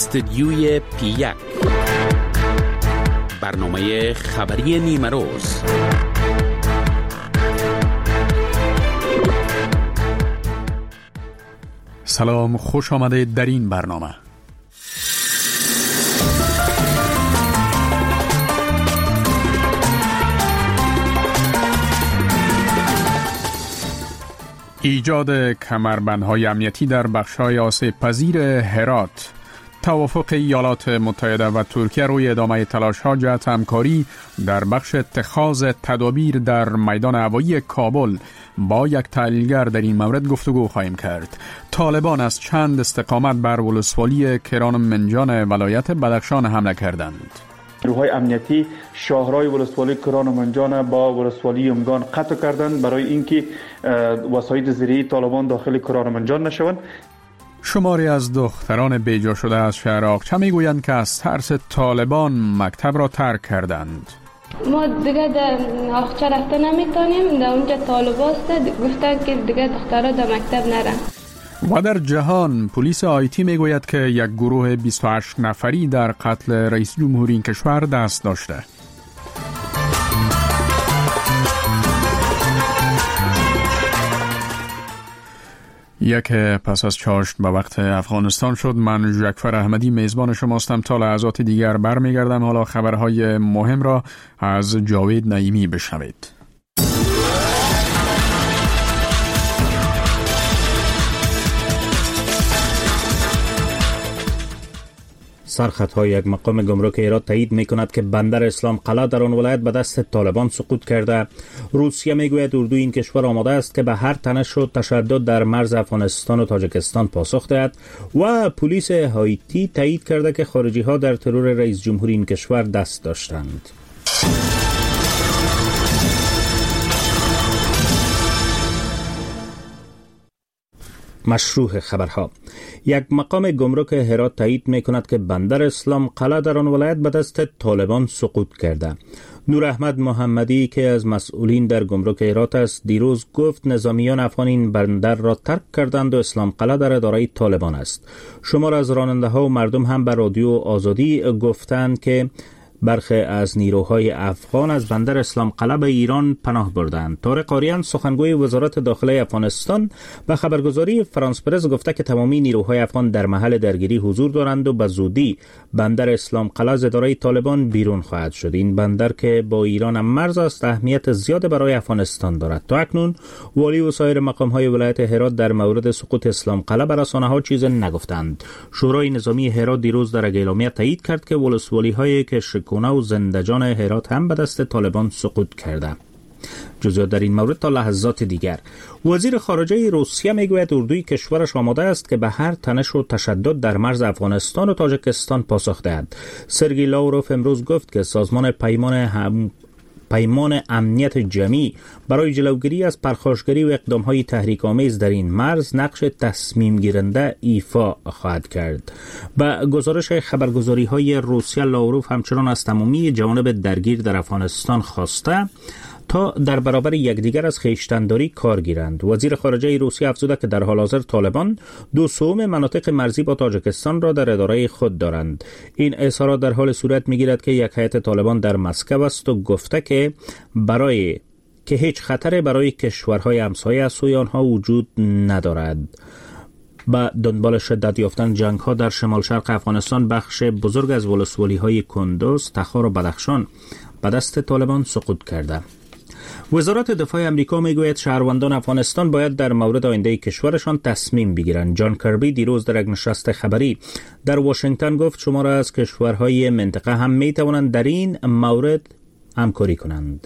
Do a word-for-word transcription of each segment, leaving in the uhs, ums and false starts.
استدیوی پی یک، برنامه خبری نیمه روز. سلام، خوش آمدید در این برنامه. ایجاد کمربندهای امنیتی در بخش‌های آسیب پذیر هرات، توافق ایالات متحده و ترکیه روی ادامه تلاش‌ها جهت همکاری در بخش اتخاذ تدابیر در میدان هوایی کابل. با یک تحلیلگر در این مورد گفتگو خواهیم کرد. طالبان از چند استقامت بر ولسوالی کران منجان ولایت بدخشان حمله کردند. نیروهای امنیتی شاهرای ولسوالی کران و منجان با ولسوالی یمگان قطع کردند برای اینکه وسایل زیره‌ای طالبان داخل کران و منجان نشوند. شماری از دختران بیجا شده از شهر آقچه میگویند که از ترس طالبان مکتب را ترک کردند. ما دیگه در آقچه رفته نمیتونیم، در اونجا طالبان است، گفتن که دیگه دخترها در مکتب نرن. و در جهان پلیس آیتی میگوید که یک گروه بیست و هشت نفری در قتل رئیس جمهوری این کشور دست داشته. یک پس از چاشت به وقت افغانستان شد. من جعفر احمدی میزبان شماستم. تا لحظات دیگر برمیگردم. حالا خبرهای مهم را از جاوید نعیمی بشنوید. سرخطهای یک مقام گمرک هرات تایید میکند که بندر اسلام قلعه در آن ولایت به دست طالبان سقوط کرده. روسیه میگوید اردوی این کشور آماده است که به هر تنش و تشدد در مرز افغانستان و تاجیکستان پاسخ دهد. و پلیس هایتی تایید کرده که خارجی ها در ترور رئیس جمهوری این کشور دست داشتند. مشروع خبرها. یک مقام گمرک هرات تایید می کند که بندر اسلام قلعه در آن ولایت به دست طالبان سقوط کرده. نور احمد محمدی که از مسئولین در گمرک هرات است دیروز گفت نظامیان افغان این بندر را ترک کردند و اسلام قلعه در اداره طالبان است. شمار از راننده ها و مردم هم به رادیو آزادی گفتند که برخی از نیروهای افغان از بندر اسلام قلعه به ایران پناه بردند. طارق آریان سخنگوی وزارت داخله افغانستان به خبرگزاری فرانس پرس گفته که تمامی نیروهای افغان در محل درگیری حضور دارند و به زودی بندر اسلام قلعه از اداره طالبان بیرون خواهد شد. این بندر که با ایران هم مرز است اهمیت زیاد برای افغانستان دارد. تا اکنون والی و سایر مقام‌های ولایت هرات در مورد سقوط اسلام قلعه بر رسانه‌ها چیزی نگفتند. شورای نظامی هرات دیروز در اعلامیه تایید کرد که ولسوالی‌های که کونه و زندجان هرات هم به دست طالبان سقوط کرده. جزئیات در این مورد تا لحظات دیگر. وزیر خارجه روسیه میگوید اردوی کشورش آماده است که به هر تنش و تشدد در مرز افغانستان و تاجیکستان پاسخ دهد. سرگئی لاوروف امروز گفت که سازمان پیمان هم پیمان امنیت جمعی برای جلوگیری از پرخاشگری و اقدام‌های تحریک‌آمیز در این مرز نقش تصمیم گیرنده ایفا خواهد کرد. با گزارش خبرگزاری‌های روسیه لاوروف همچنان از تمامی جوانب درگیر در افغانستان خواسته تا در برابر یکدیگر از خویشتن‌داری کار گیرند. وزیر خارجه روسیه افزوده که در حال حاضر طالبان دو سوم مناطق مرزی با تاجیکستان را در اداره خود دارند. این اظهارات در حال صورت می‌گیرد که یک هیئت طالبان در مسکو است و گفته که برای که هیچ خطری برای کشورهای همسایه از سوی آنها وجود ندارد. با دنبال شدت یافتن جنگ‌ها در شمال شرق افغانستان بخش بزرگ از ولسوالی‌های کندوز، تخار و بدخشان به دست طالبان سقوط کرده. وزارت دفاع امریکا میگوید شهروندان افغانستان باید در مورد آینده کشورشان تصمیم بگیرند. جان کربی دیروز در یک نشست خبری در واشنگتن گفت شمار از کشورهای منطقه هم میتوانند در این مورد همکاری کنند.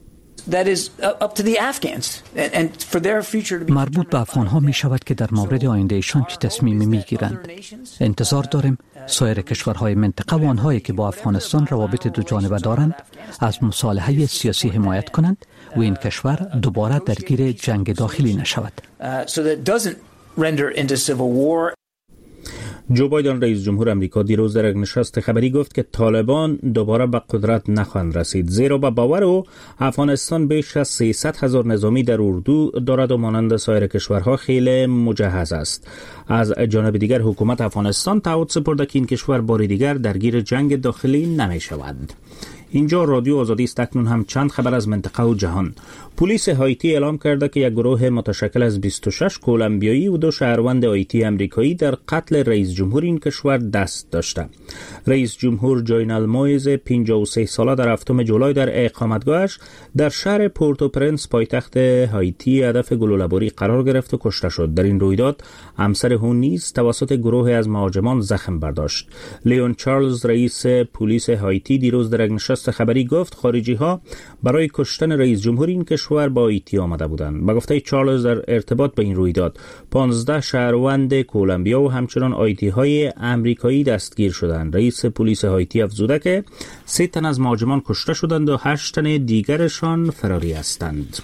مربوط به افغان‌ها می شود که در مورد آیندهشان چه تصمیمی می گیرند. انتظار داریم سایر کشورهای منطقه و آنهایی که با افغانستان روابط دو جانبه دارند از مصالحه سیاسی حمایت کنند و این کشور دوباره درگیر جنگ داخلی نشود. جو بایدن رئیس جمهور امریکا دیروز در یک نشست خبری گفت که طالبان دوباره به قدرت نخواهند رسید، زیرا به باور او افغانستان بیش از سیصد هزار نظامی در اردو دارد و مانند سایر کشورها خیلی مجهز است. از جانب دیگر حکومت افغانستان تعهد سپرده که این کشور بار دیگر درگیر جنگ داخلی نمی شود. اینجا رادیو آزادی است. اکنون هم چند خبر از منطقه و جهان. پلیس هایتی اعلام کرده که یک گروه متشکل از بیست و شش کولومبیایی و دو شهروند هایتی امریکایی در قتل رئیس جمهور این کشور دست داشته. رئیس جمهور جوینال مویز پنجاه و سه ساله در هفتم جولای در اقامتگاهش در شهر پورتو پرنس پایتخت هایتی هدف گلوله‌باری قرار گرفت و کشته شد. در این رویداد همسر او نیز توسط گروه از مهاجمان زخم برداشت. لیون چارلز رئیس پلیس هایتی دیروز در یک نشست خبری گفت خارجی ها برای کشتن رئیس جمهور این کشور با هایتی آمده بودند. به گفته چارلز در ارتباط به این رویداد پانزده شهروند کولومبیا و همچنان هایتی های امریکایی دستگیر شدند. رئیس پلیس هایتی افزوده که سه تن از مهاجمان کشته شدند و هشت تن دیگرشان فراری هستند.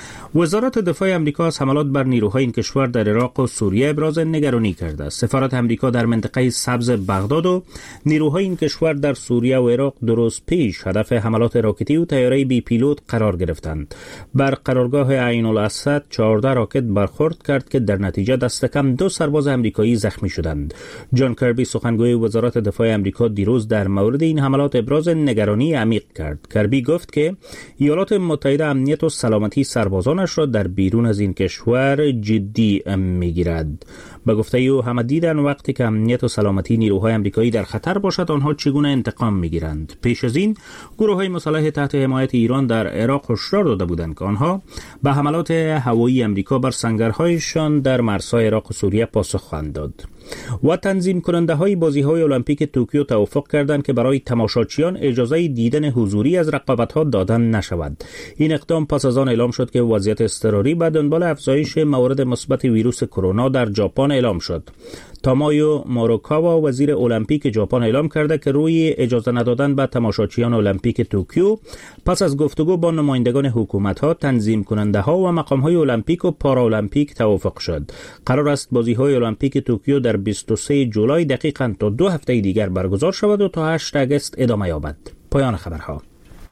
وزارت دفاع امریکا از حملات بر نیروهای این کشور در عراق و سوریه ابراز نگرانی کرده است. سفارت امریکا در منطقه سبز بغداد و نیروهای این کشور در سوریه و عراق دو روز پیش هدف حملات راکتی و طیاره بی پیلوت قرار گرفتند. بر قرارگاه عین الاسد چهارده راکت برخورد کرد که در نتیجه دست کم دو سرباز امریکایی زخمی شدند. جان کربی سخنگوی وزارت دفاع امریکا دیروز در مورد این حملات ابراز نگرانی عمیق کرد. کربی گفت که ایالات متحده امنیت و سلامتی سربازان را در بیرون از این کشور جدی میگیرد. به گفته او همه دیدن وقتی که امنیت و سلامتی نیروهای امریکایی در خطر باشد آنها چگونه انتقام میگیرند. پیش از این گروه‌های مسلح تحت حمایت ایران در عراق هشدار داده بودند که آنها به حملات هوایی امریکا بر سنگرهایشان در مرزهای عراق و سوریه پاسخ خواهند داد. و تنظیم کننده های بازی های المپیک توکیو توافق کردند که برای تماشاچیان اجازه دیدن حضوری از رقابت ها دادن نشود. این اقدام پس از آن اعلام شد که وضعیت اضطراری به دنبال افزایش موارد مثبت ویروس کرونا در ژاپن اعلام شد. تامایو موروکاوا وزیر المپیک ژاپن اعلام کرده که روی اجازه ندادن به تماشاچیان المپیک توکیو پس از گفتگو با نمایندگان حکومت‌ها، تنظیم کننده‌ها و مقام‌های المپیک و پارالمپیک توافق شد. قرار است بازی‌های المپیک توکیو در بیست و سه جولای دقیقاً تا دو هفته دیگر برگزار شود و تا هشت آگوست ادامه یابد. پایان خبرها.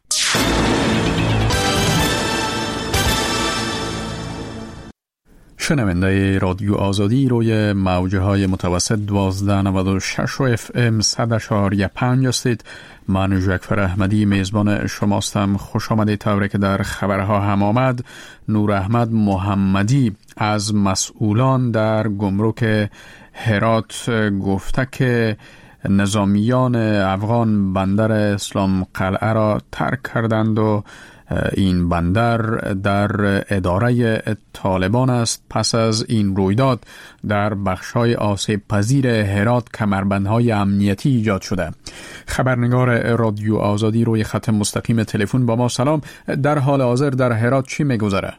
شنونده رادیو آزادی روی موجه های متوسط دوازده نود و شش و اف ام صد و چهار و پنج هستید. من جعفر احمدی میزبان شماستم. خوش آمدید. طوری که در خبرها هم آمد، نور احمد محمدی از مسئولان در گمرک هرات گفته که نظامیان افغان بندر اسلام قلعه را ترک کردند و این بندر در اداره طالبان است. پس از این رویداد در بخش‌های آسیب پذیر هرات کمربندهای امنیتی ایجاد شده. خبرنگار رادیو آزادی روی خط مستقیم تلفن با ما. سلام، در حال حاضر در هرات چی می‌گذره؟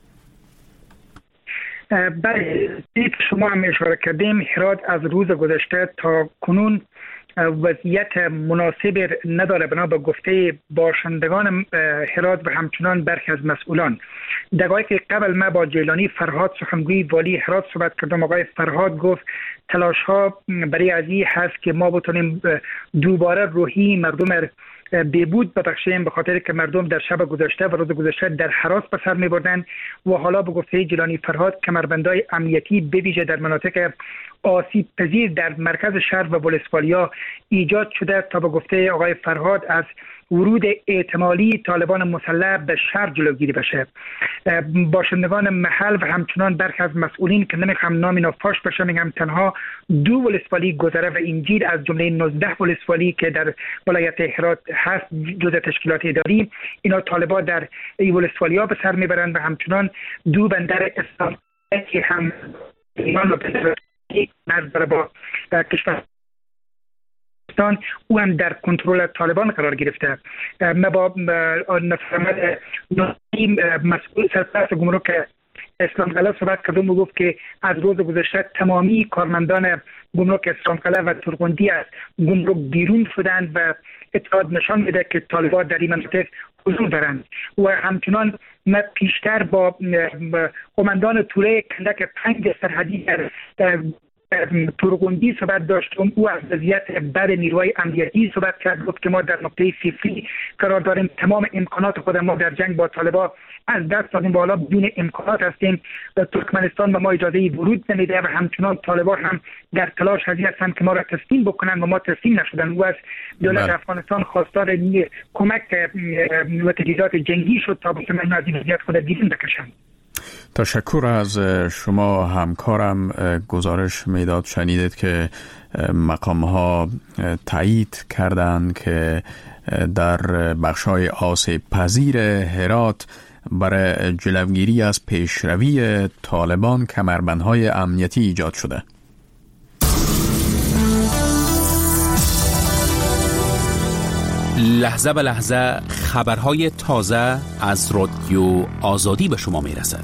بله، شما هم اشاره کردیم هرات از روز گذشته تا کنون وضعیت مناسب نداره بنا به گفته باشندگان هرات و همچنان برخی از مسئولان. دقایق قبل ما با جیلانی فرهاد سخنگوی والی هرات صحبت کردم. آقای فرهاد گفت تلاش ها برای از این هست که ما بتونیم دوباره روحی مردم بهبود ببخشیم، به خاطر که مردم در شب گذشته و روز گذشته در هراس به سر می‌بردند و حالا به گفته جیلانی فرهاد کمربندهای امنیتی به ویژه در مناطق آسیب پذیر در مرکز شهر و ولسوالی‌ها ایجاد شده تا به گفته آقای فرهاد از ورود احتمالی طالبان مسلح به شهر جلوگیری بشه. باشندگان محل و همچنان برخی از مسئولین که نمیخوام نام اینا فاش بشه میگم تنها دو ولسوالی گذره و اینجیر از جمله نوزده ولسوالی که در ولایت هرات هست جزء تشکیلات اداری، اینا طالبان در این ولسوالی‌ها به سر میبرند و همچنان دو بندر اسلام که هم ایمان و بندر نظر با کشور او هم در کنترل طالبان قرار گرفته. ما با نفرمد مسئول سرپرست گمرک اسلام قلعه صحبت کردم و گفت که از روز گذشته تمامی کارمندان گمرک اسلام قلعه و ترغندی از گمرک بیرون شدند و اطلاعات نشان میده که طالبان در این منطقه حضور دارند. و همچنان ما پیشتر با قماندان توره کندک پنج سرحدی در تورغوندی صحبت داشت، او از وضعیت بد نیروهای امنیتی صحبت کرد، گفت که ما در نقطه صفری قرار داریم، تمام امکانات خود ما در جنگ با طالبان از دست دادیم، بالا بدون امکانات هستیم، در ترکمنستان به ما اجازه ورود نمیده و همچنان طالبان هم در تلاش هستند که ما را تسلیم بکنن و ما تسلیم نشدن. او از دولت بله. افغانستان خواستار کمک و تجهیزات جنگی شد تا بتونن از این وضعیت خود بیرون بکشن. تشکر از شما. همکارم گزارش میداد، شنیدید که مقام ها تایید کردند که در بخشای آسیب پذیر هرات برای جلوگیری از پیشروی طالبان کمربندهای امنیتی ایجاد شده. لحظه به لحظه خبرهای تازه از رادیو آزادی به شما میرسد.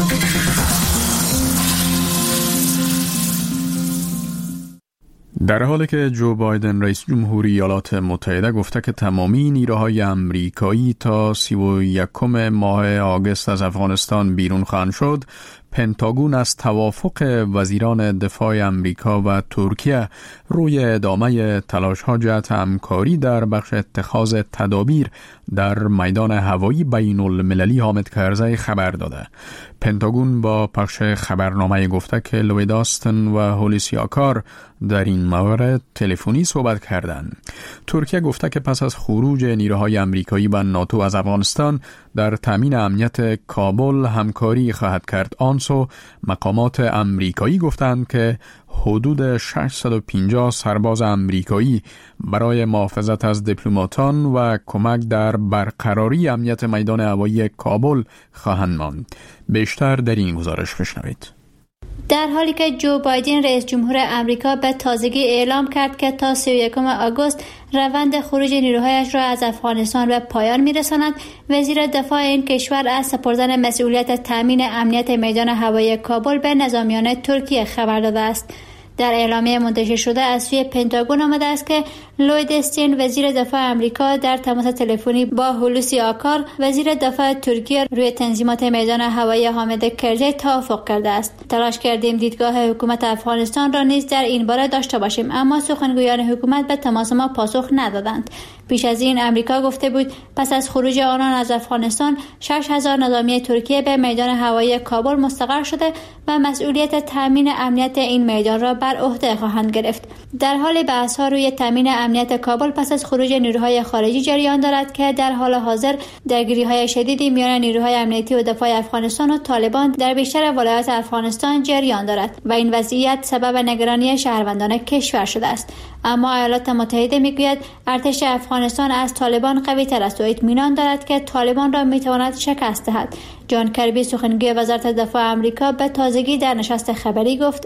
در حالی که جو بایدن رئیس جمهوری ایالات متحده گفته که تمامی نیروهای امریکایی تا سی و یکم ماه آگوست از افغانستان بیرون خواهند شد، پنتاگون از توافق وزیران دفاع امریکا و ترکیه روی ادامه تلاش‌ها جهت همکاری در بخش اتخاذ تدابیر در میدان هوایی بین المللی حامد کرزی خبر داده. پنتاگون با پخش خبرنامه گفته که لوید آستن و هولیسی آکار در این مورد تلفنی صحبت کردند. ترکیه گفته که پس از خروج نیروهای امریکایی و ناتو از افغانستان در تامین امنیت کابل همکاری خواهد کرد. آنسو مقامات امریکایی گفتند که حدود ششصد و پنجاه سرباز امریکایی برای محافظت از دیپلماتان و کمک در برقراری امنیت میدان هوایی کابل خواهند ماند. بیشتر در این گزارش بشنوید. در حالی که جو بایدن رئیس جمهور امریکا به تازگی اعلام کرد که تا سی و یکم آگوست روند خروج نیروهایش را از افغانستان به پایان می‌رساند، وزیر دفاع این کشور از سپردن مسئولیت تامین امنیت میدان هوایی کابل به نظامیان ترکیه خبر داده است. در اعلامیه منتشر شده از سوی پنتاگون آمده است که لوید استین وزیر دفاع امریکا در تماس تلفنی با هولیسی آکار وزیر دفاع ترکیه روی تنظیمات میدان هوایی حامد کرزی توافق کرده است. تلاش کردیم دیدگاه حکومت افغانستان را نیز در این باره داشته باشیم، اما سخنگویان حکومت به تماس ما پاسخ ندادند. پیش از این امریکا گفته بود پس از خروج آنان از افغانستان شش هزار نظامی ترکیه به میدان هوایی کابل مستقر شده و مسئولیت تامین امنیت این میدان را بر عهده خواهند گرفت. در حال بحث‌ها روی تامین امنیت کابل پس از خروج نیروهای خارجی جریان دارد که در حال حاضر درگیری‌های شدیدی میان نیروهای امنیتی و دفاع افغانستان و طالبان در بیشتر ولایات افغانستان جریان دارد و این وضعیت سبب نگرانی شهروندان کشور شده است. اما ایالات متحده میگوید ارتش افغانستان از طالبان قوی تر است و اطمینان دارد که طالبان را میتواند شکست دهد. جان کربی سخنگوی وزارت دفاع آمریکا به تازگی در نشست خبری گفت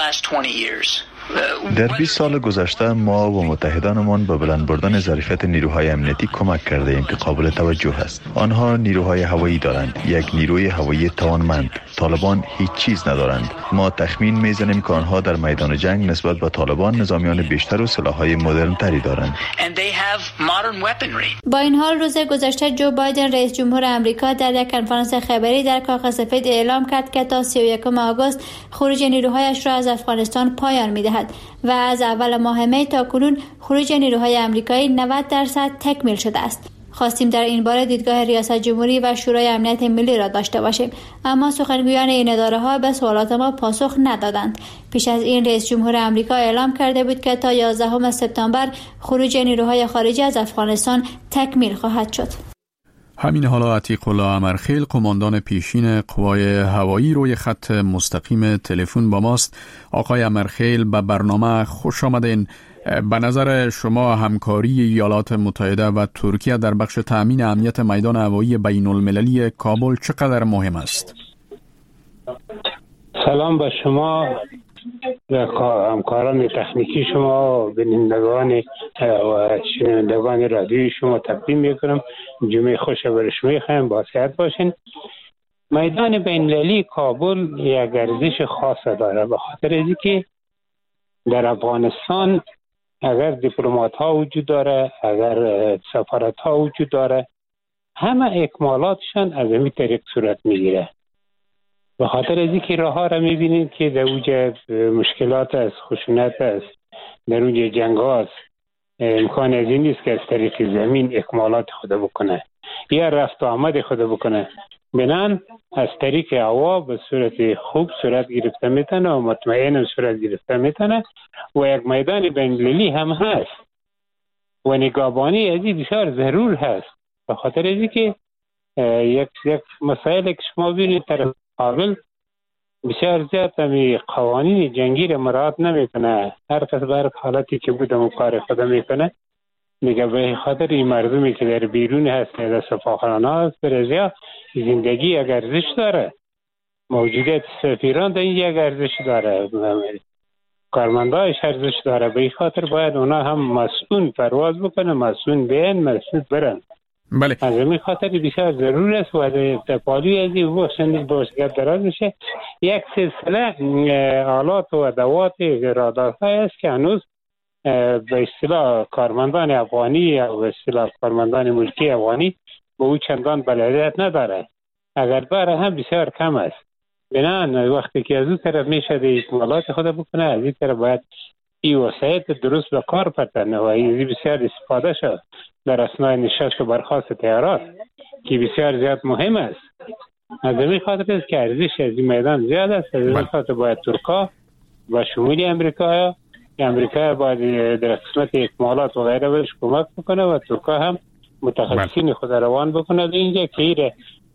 در بیست سال گذشته ما و متحدانمان به بلند بردن ظرفیت نیروهای امنیتی کمک کرده ایم که قابل توجه است. آنها نیروهای هوایی دارند، یک نیروی هوایی توانمند. طالبان هیچ چیز ندارند. ما تخمین میزنیم که آنها در میدان جنگ نسبت به طالبان نظامیان بیشتر و سلاح‌های مدرن تری دارند. با این حال روز گذشته جو بایدن رئیس جمهور آمریکا در یک کنفرانس خبری در کاخ سفید اعلام کرد که تا سی و یکم آگوست خروج نیروهایش را از افغانستان پایان می‌دهد و از اول ماه می تا کنون خروج نیروهای آمریکایی نود درصد تکمیل شده است. خواستیم در این باره دیدگاه ریاست جمهوری و شورای امنیت ملی را داشته باشیم، اما سخنگویان این اداره‌ها به سوالات ما پاسخ ندادند. پیش از این رئیس جمهور آمریکا اعلام کرده بود که تا یازدهم سپتامبر خروج نیروهای خارجی از افغانستان تکمیل خواهد شد. همین حالا عتیق الله امرخیل قماندان پیشین قوای هوایی روی خط مستقیم تلفن با ماست. آقای امرخیل به برنامه خوش آمدین. به نظر شما همکاری ایالات متحده و ترکیه در بخش تأمین امنیت میدان هوایی بین المللی کابل چقدر مهم است؟ سلام به شما و همکاران تکنیکی شما و بینندگان و شنوندگان رادیوی شما تقدیم میکنم. جمعه خوش بر شما میخوایم، با صحت باشین. میدان بین المللی کابل یک ارزش خاص داره به خاطر اینکه در افغانستان اگر دیپلمات ها وجود داره، اگر سفارت ها وجود داره، همه اکمالاتشان از این طریق صورت میگیره به خاطر از اینکه راه ها را میبینید که در اوج مشکلات است، خشونت است، در اوج جنگ است، امکان از این نیست که از طریق زمین اکمالات خود بکنه یا رفت و آمد خود بکنه. بنان از طریق هوا به صورت خوب صورت گرفته میتونه و مطمئن صورت گرفته میتونه و یک میدان بین‌المللی هم هست و نگهبانی از این بسیار ضرور هست. به خاطر از اینکه یک یک مسائل که شما ببینید طرف مقابل بسیار زیاد همی قوانین جنگی را مراعات نمیکنه، هر کس بر حالتی که بودم و کار خود میکنه. میگه به خاطر این مردمی که در بیرون هست در سفاهخانه هست برزیا زندگی یک ارزش داره، موجودیت سفیران در این یک ارزش داره، کارمندایش ارزش داره. به این خاطر باید اونا هم مسئول پرواز بکنه، مسئول بیان، مسئول برن. بله. از این خاطر بسیار ضرور است و در پالی از این باشند باشگرد دراز میشه. یک سلسله آلات و ادوات رادارهای است که هنوز به اصطلاح کارمندان افغانی یا به اصطلاح کارمندان ملکی افغانی به او چندان بلدیت نداره، اگر داره هم بسیار کم است. بنان وقتی که از اون طرف میشه ده اکمالات خود بکنه، از این طرف باید این وسایط درست به کار پرتنه و این بسیار استفاده شد در اثنای نشست و برخاست تیارات که بسیار زیاد مهم است. از این خاطر است که ارزش از این میدان زیاد است. از این خاطر باید ترکا و شمولی امریکا امریکا باید در قسمت اکمالات و غیره بهش کمک بکنه و ترکا هم متخصصین خود روان بکنه به اینجا که ایره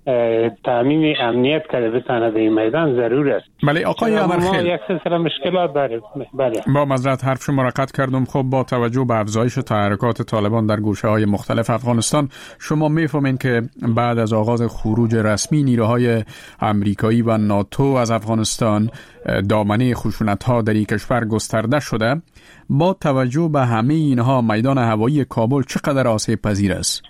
تامین امنیت کرده بتانه در این میدان ضرور است. بله آقای امرخیل، یک سلسله مشکلات داره. بله. با معذرت حرف شما را قطع کردم. خب با توجه به افزایش تحرکات طالبان در گوشه های مختلف افغانستان، شما میفهمین که بعد از آغاز خروج رسمی نیروهای امریکایی و ناتو از افغانستان دامنه خشونت ها در این کشور گسترده شده. با توجه به همه اینها میدان هوایی کابل چقدر آسیب پذیر است؟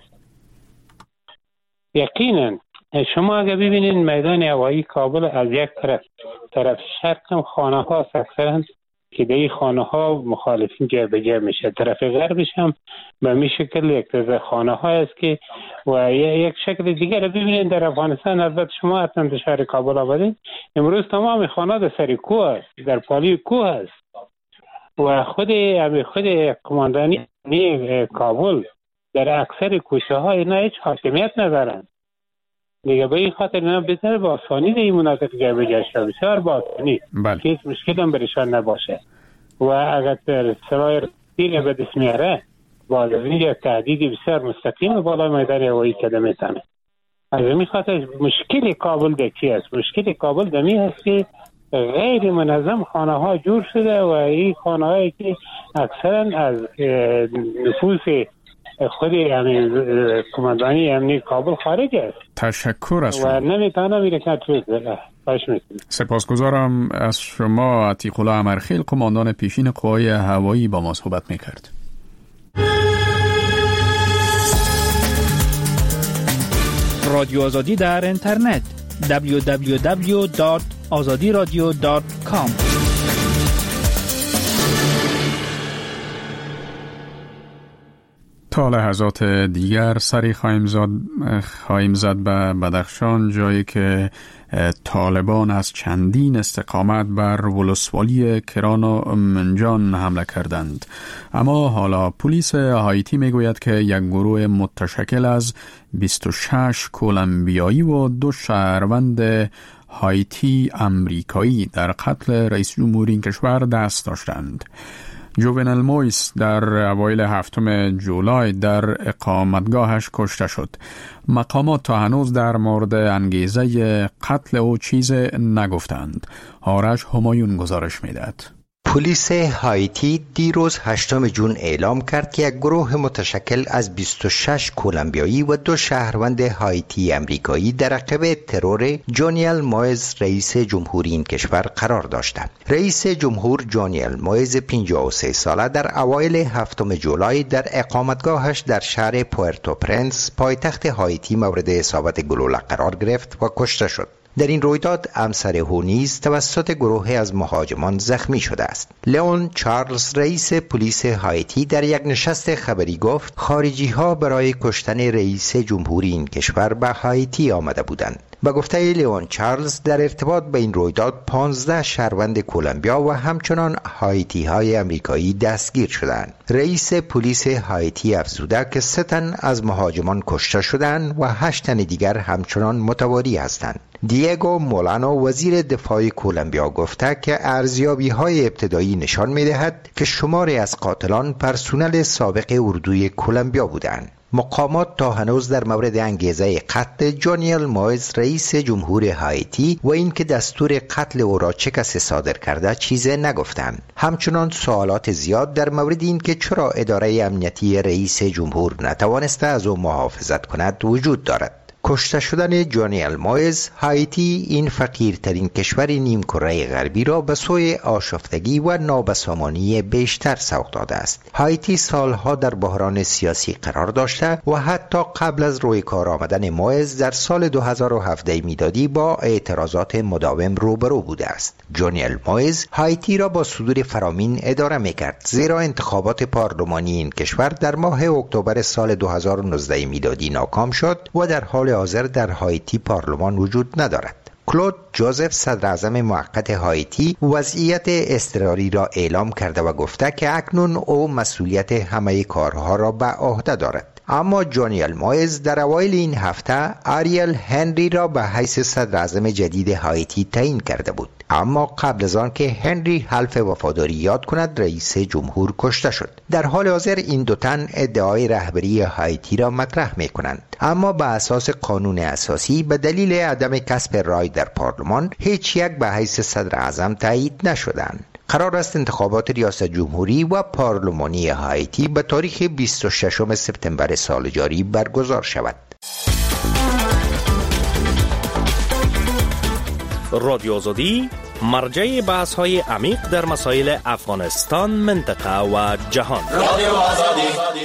یقینا شما اگر ببینید میدان هوایی کابل از یک طرف طرف شرق هم خانه ها اکثرا که در این خانه ها مخالفین جای به جای میشه، طرف غربش هم به می شکل یک تزه خانه ها است که و یک شکل دیگر ببینید در افغانستان. البته شما حتما در شهر کابل آمدید، امروز تمام خانه در سر کوه است، در پالی کوه است و خود خود کماندانی کابل در اکثر کوچه های اینا هیچ حاکمیت ندارند. دیگه به این خاطر اینا بهتر با آسانی در این مناطق جای به جای شد، بسیار با آسانی که هیچ مشکل هم برشان نباشه و اگر سرای رسیل به دست میاره بالوین یا تهدیدی بسیار مستقیم بالا میدان هوایی کده میتانه. از این خاطر مشکل کابل در چی است؟ مشکل کابل دمی هست که غیر منظم خانه ها جور شده و این خانه هایی که اکثرا از نفوذ خود یعنی کماندانی امنی کابل خارج است. تشکر از شما. و نمیتونه میره که توی سپاسگزارم از شما. عتیق الله امرخیل، کماندان پیشین قوای هوایی، با ما صحبت میکرد. رادیو آزادی در اینترنت دبلیو دبلیو دبلیو دات آزادی رادیو دات کام. تا لحظات دیگر سری خواهیم زد خواهیم زد به بدخشان، جایی که طالبان از چندین استقامت بر ولسوالی کران و منجان حمله کردند. اما حالا پلیس هایتی میگوید که یک گروه متشکل از بیست و شش کولمبیایی و دو شهروند هایتی امریکایی در قتل رئیس جمهوری این کشور دست داشتند. جوونل مویس در اوایل هفتم جولای در اقامتگاهش کشته شد. مقامات تا هنوز در مورد انگیزه قتل او چیز نگفتند. آرش همایون گزارش میدهد. پلیس هایتی دیروز هشتم جون اعلام کرد که یک گروه متشکل از بیست و شش کولمبیایی و دو شهروند هایتی امریکایی در عقب ترور جونیل مویز رئیس جمهوری این کشور قرار داشتند. رئیس جمهور جونیل مویز پنجاه و سه ساله در اوایل هفتم جولای در اقامتگاهش در شهر پورتو پرنس پایتخت هایتی مورد اصابت گلوله قرار گرفت و کشته شد. در این رویداد همسر او نیز توسط گروهی از مهاجمان زخمی شده است. لئون چارلز رئیس پلیس هایتی در یک نشست خبری گفت خارجی ها برای کشتن رئیس جمهوری این کشور به هایتی آمده بودند. به گفته لیون چارلز در ارتباط به این رویداد پانزده شهروند کولومبیا و همچنان هایتی های امریکایی دستگیر شدند. رئیس پلیس هایتی افزوده که سه تن از مهاجمان کشته شدند و هشت تن دیگر همچنان متواری هستند. دیگو مولانو وزیر دفاع کولومبیا گفته که ارزیابی های ابتدایی نشان می دهد که شماری از قاتلان پرسنل سابق اردوی کولومبیا بودند. مقامات تا هنوز در مورد انگیزه قتل جونیل مویز رئیس جمهور هایتی و اینکه دستور قتل او را چه کسی صادر کرده چیزی نگفتند. همچنان سوالات زیاد در مورد اینکه چرا اداره امنیتی رئیس جمهور نتوانسته از او محافظت کند وجود دارد. کشته شدن جونیل مویز هایتی این فقیرترین کشور نیم کره غربی را به سوی آشفتگی و نابسامانی بیشتر سوق داده است. هایتی سالها در بحران سیاسی قرار داشته و حتی قبل از روی کار آمدن مویز در سال دو هزار و هفده میلادی با اعتراضات مداوم روبرو بوده است. جونیل مویز هایتی را با صدور فرامین اداره میکرد، زیرا انتخابات پارلمانی این کشور در ماه اکتبر سال دو هزار و نوزده میلادی ناکام شد و در حال حاضر در هایتی پارلمان وجود ندارد. کلود جوزف صدر اعظم موقت هایتی وضعیت اضطراری را اعلام کرده و گفته که اکنون او مسئولیت همه کارها را به عهده دارد. اما جونیل مویز در اوایل این هفته آریل هنری را به حیث صدر اعظم جدید هایتی تعیین کرده بود، اما قبل از آن که هنری حلف وفاداری یاد کند رئیس جمهور کشته شد. در حال حاضر این دو تن ادعای رهبری هایتی را مطرح می کنند، اما به اساس قانون اساسی به دلیل عدم کسب رای در پارلمان هیچ یک به حیث صدر اعظم تایید نشدند. قرار است انتخابات ریاست جمهوری و پارلمانی هایتی به تاریخ بیست و ششم سپتامبر سال جاری برگزار شود. رادیو آزادی مرجع بحث های عمیق در مسائل افغانستان، منطقه و جهان. رادیو آزادی.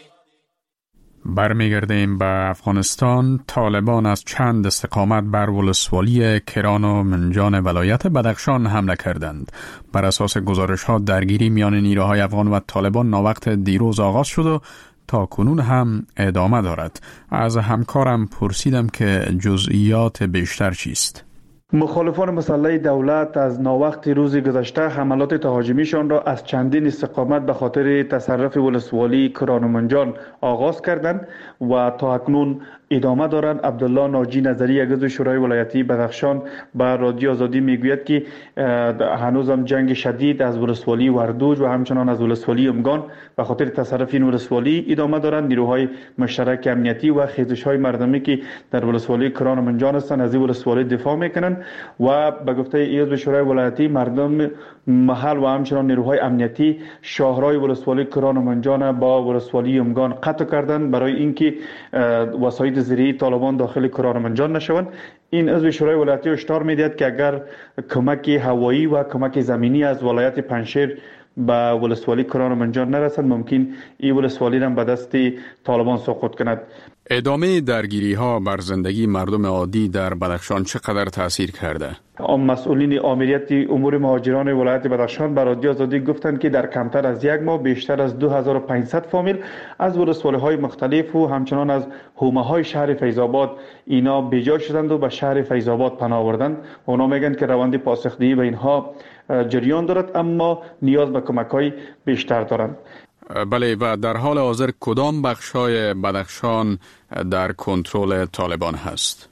برمیگردیم به افغانستان. طالبان از چند استقامت بر ولسوالی کران و منجان ولایت بدخشان حمله کردند. بر اساس گزارش ها درگیری میان نیروهای افغان و طالبان ناوقت دیروز آغاز شد و تا کنون هم ادامه دارد. از همکارم پرسیدم که جزئیات بیشتر چیست. مخالفان مسلح دولت از ناوقت روز گذشته حملات تهاجمیشان را از چندین استقامت به خاطر تصرف ولسوالی کران و منجان آغاز کردند و تا اکنون ادامه دارند. عبدالله ناجی نظری عضو شورای ولایتی بدخشان به رادیو آزادی میگوید که هنوز هم جنگ شدید از ولسوالی وردوج و همچنان از ولسوالی امگان به خاطر تصرف این ولسوالی ادامه دارند. نیروهای مشترک امنیتی و خیزش‌های مردمی که در ولسوالی کران و منجان هستند از این ولسوالی دفاع میکنند و به گفته عضو شورای ولایتی مردم محل و همچنان نیروهای امنیتی شاهرای ولسوالی کران و منجان با ولسوالی امگان قطع کردند برای اینکه وسایل زیره‌ای طالبان داخل کران و منجان نشوند. این عضو شورای ولایتی هشدار می‌دهد که اگر کمک هوایی و کمک زمینی از ولایت پنجشیر به ولسوالی کران و منجان نرسد، ممکن این ولسوالی را به دست طالبان سقوط کند. ادامه درگیری ها بر زندگی مردم عادی در بدخشان چقدر تاثیر کرده؟ مسئولین آمریت امور مهاجران ولایت بدخشان به رادیو آزادی گفتند که در کمتر از یک ماه بیشتر از دو هزار و پانصد فامیل از ولسوالی های مختلف و همچنان از حومه های شهر فیض‌آباد اینا بیجا شدند و به شهر فیض‌آباد پناه آوردند. اونا میگن که روند پاسخدهی به اینها جریان دارد، اما نیاز به کمک های بیشتر دارند. بله، و در حال حاضر کدام بخش‌های بدخشان در کنترل طالبان هست؟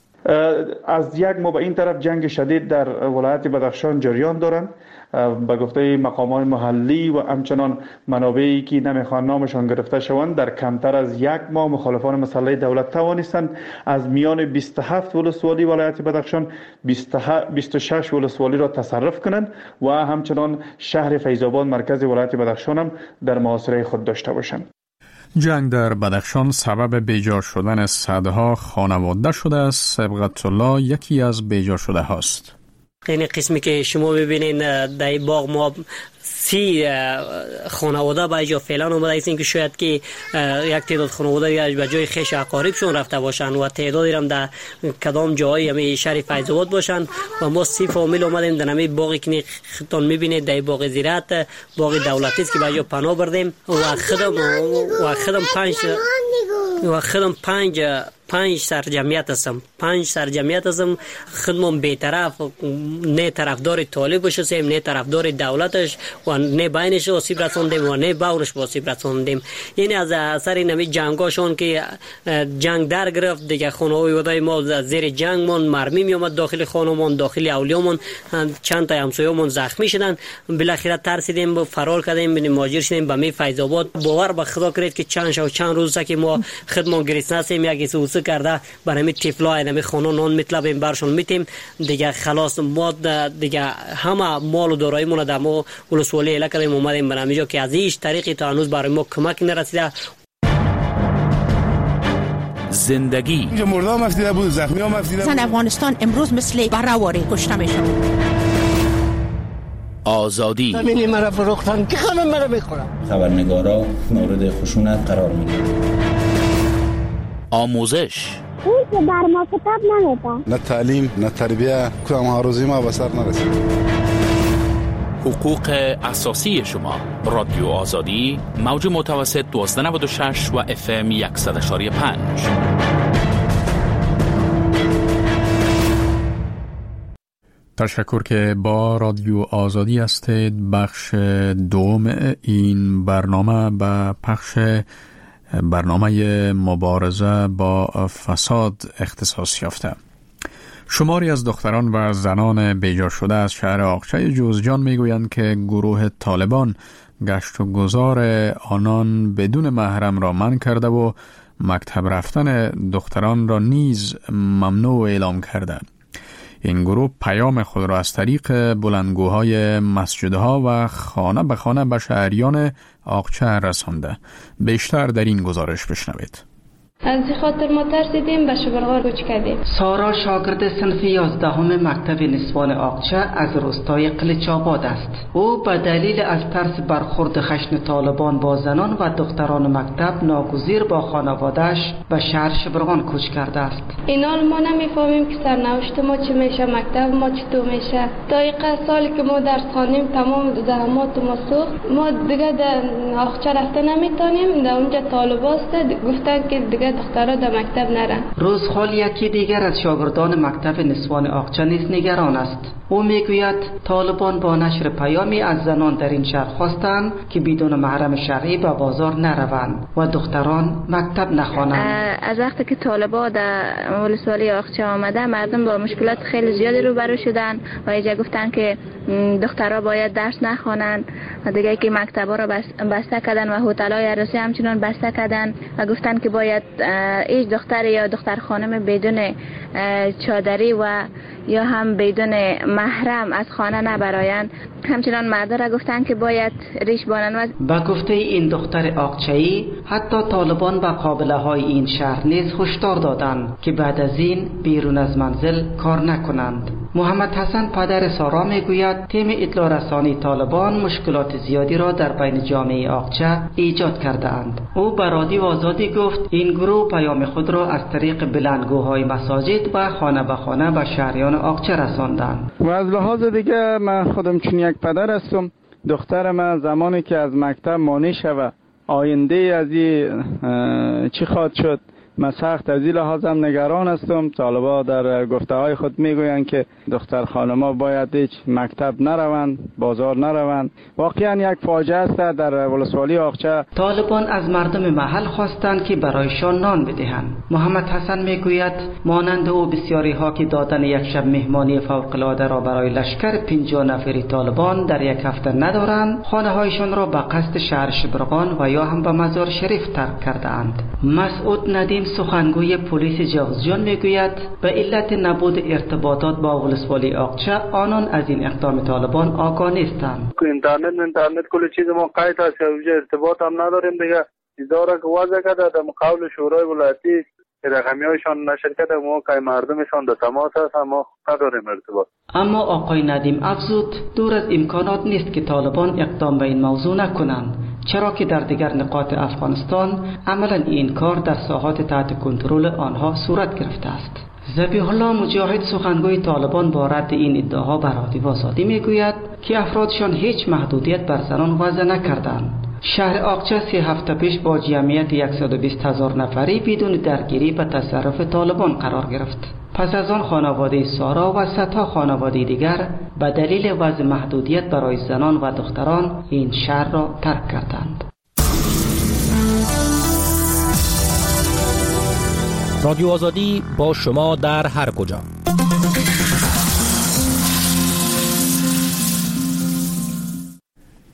از یک ماه به این طرف جنگ شدید در ولایت بدخشان جریان دارند. به گفته مقامات محلی و همچنان منابعی که نمیخوان نامشان گرفته شوند، در کمتر از یک ماه مخالفان مسلح دولت توانستند از میان بیست و هفت ولسوالی ولایت بدخشان بیست و شش ولسوالی را تصرف کنند و همچنان شهر فیض‌آباد مرکز ولایت بدخشان هم در محاصره خود داشته باشند. جنگ در بدخشان سبب بیجا شدن صدها خانواده شده است. سبقت الله یکی از بیجا شده هاست. این قسمی که شما ببینین در باغ ما سی خانواده به جا فعلا اومده است که شاید که یک تعداد خانواده به جای خیش اقاربشون رفته باشن و تعدادی هم در کدام جایی همه شهر فیض‌آباد باشن و ما سی فامیل اومدیم در همین باغی که خودتون میبینید، در باغ زراعت، باغ دولتی است که به جا پناه بردیم و خودم و خودم پنج و خودم پنج پنج سرجمعیت هستم پنج سرجمعیت هستم خودمون بی‌طرف نه طرفدار طالب باشیم نه طرفدار دولتش و نه بینش آسیب رساندیم و نه باورش آسیب رساندیم. یعنی از اثر نمی جنگاشون که جنگ در گرفت دیگه خانه‌های ودای ما زیر جنگمون مرمی می اومد داخل خانمون داخل اولیامون چند تا همسایه‌مون زخمی شدن. بالاخره ترسیدیم فرار کردیم به مهاجر شدیم به می فیض آباد. باور به خدا کرید که چند شو چند روز که ما خدمون گریسنه سیم یکی سوسه کرده برای طفلای نمی خانه نان میطلبیم برشون میتیم دیگه خلاص ما دیگه همه مال و داراییمون در ما ولسوالی اله کردیم اومدیم به همینجا که از هیچ طریقی تا هنوز برای ما کمک نرسیده. زندگی اینجا مردم مفتیده بود زخمی ها مفتیده بود. زن افغانستان امروز مثل براواری کشته میشد. آزادی زمینی مرا فروختن که همه مرا میخورن. خبرنگارا مورد خشونت قرار میگیرن. آموزش اون که در ما کتاب نمیده. نه تعلیم نه تربیه کدام ها روزی ما به سر نرسید. حقوق اساسی شما. رادیو آزادی موج متوسط دویست و نود و شش و اف ام صد و یک و پنج. تشکر که با رادیو آزادی هستید. بخش دوم این برنامه به پخش برنامه مبارزه با فساد اختصاص یافته. شماری از دختران و زنان بیجا شده از شهر آقچه جوزجان میگویند که گروه طالبان گشت و گذار آنان بدون محرم را منع کرده و مکتب رفتن دختران را نیز ممنوع اعلام کرده. این گروه پیام خود را از طریق بلندگوهای مسجدها و خانه به خانه به شهریان آقچه رسانده. بیشتر در این گزارش بشنوید. از خاطر ما ترسیدیم به شبرغار کوچ کردیم. سارا شاگرد صنف یازدهم مکتب نسوان آقچه از روستای قلیچ‌آباد است. او به دلیل از ترس برخورد خشن طالبان با زنان و دختران مکتب ناگزیر با خانواده‌اش به شهر شبرغان کوچ کرده است. اینال ما نمیفهمیم که سرنوشت ما چی میشه، مکتب ما چطور میشه. تا این سالی که ما درس خواندیم تمام زحمات ما سوخت. ما دیگه در آقچه رفته نمیتونیم. در اونجا طالباست گفتن که دیگه دخترها در مکتب نرن. روزخال یکی دیگر از شاگردان مکتب نسوان آقچه نیز نگران است. او میگوید طالبان با نشر پیامی از زنان در این شهر خواستند که بدون محرم شرعی به بازار نروند و دختران مکتب نخوانند. از وقتی که طالبان در ولسوالی آقچه آمده مردم با مشکلات خیلی زیادی روبرو شدن و اینجا گفتن که دخترها باید درس نخوانند و دیگه که مکتبا را بسته کردن و هتل‌های عروسی همچنان بسته کردن و گفتن که باید هیچ دختر یا دختر خانم بدون چادری و یا هم بدون محرم از خانه نبرایند. همچنان مردا را گفتن که باید ریش بانند. با گفته این دختر آقچه‌ای حتی طالبان به قابله های این شهر نیز هشدار دادند که بعد از این بیرون از منزل کار نکنند. محمد حسن پدر سارا میگوید تیم اطلاع رسانی طالبان مشکلات زیادی را در بین جامعه آقچه ایجاد کرده اند. او به رادیو آزادی گفت این گروه پیام خود را از طریق بلندگوهای مساجد و خانه به خانه به شهریان آقچه رساندند. و از لحاظ دیگه من خودم چون یک پدر هستم، دختر من زمانی که از مکتب مانع شود آینده از این چی خواهد شد، من سخت از این لحاظم نگران هستم. طالبا در گفته های خود میگویند که دختر خانما باید هیچ مکتب نروند، بازار نروند. واقعا یک فاجعه است در ولسوالی آقچه. طالبان از مردم محل خواستند که برایشان نان بدهند. محمد حسن میگوید مانند او بسیاری ها که دادن یک شب مهمانی فوق العاده را برای لشکر پنجاه نفری طالبان در یک هفته ندارند، خانه هایشان را به قصد شهر شبرغان و یا هم به مزار شریف ترک کرده اند. مسعود ندیم سخنگوی پلیس جوزجان میگوید به علت نبود ارتباطات با ولسوالی آقچه آنان از این اقدام طالبان آگاه نیستند. اینترنت اینترنت کل چیز ما قید است، ارتباط هم نداریم دیگه. اداره که وضع کرده در مقابل شورای ولایتی رقمی هایشان نشر کرده، ما که مردمشان در تماس هست ما نداریم ارتباط. اما آقای ندیم افزود دور از امکانات نیست که طالبان اقدام به این موضوع نکنند، چرا که در دیگر نقاط افغانستان عملا این کار در ساحات تحت کنترل آنها صورت گرفته است. ذبیح الله مجاهد سخنگوی طالبان با رد این ادعاها بر رادیو آزادی میگوید که افرادشان هیچ محدودیت بر زنان وضع نکردند. شهر آقچه سه هفته پیش با جمعیت صد و بیست هزار نفری بدون درگیری به تصرف طالبان قرار گرفت. پس از آن خانواده سارا و صدها خانواده دیگر به دلیل وضع محدودیت برای زنان و دختران این شهر را ترک کردند. رادیو آزادی با شما در هر کجا.